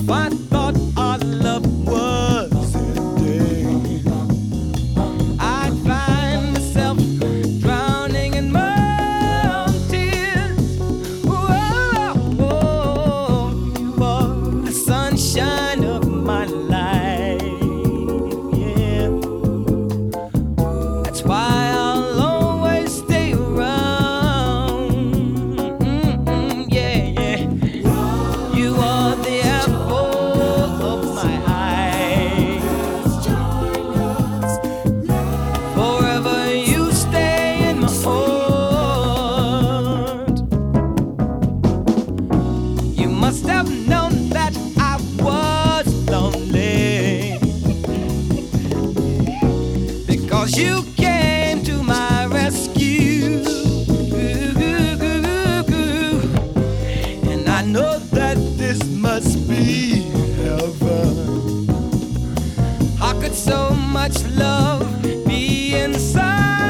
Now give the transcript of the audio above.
I thought our love was ending, I'd find myself drowning in my own tears. Whoa, whoa, you are the sunshine of my life. Yeah, that's why I'll always stay around. Yeah, yeah. You are the apple of my eye. Forever you stay in my heart. You must have known that I was lonely, because you came to my rescue. And I know that this must be heaven. How could so much love be inside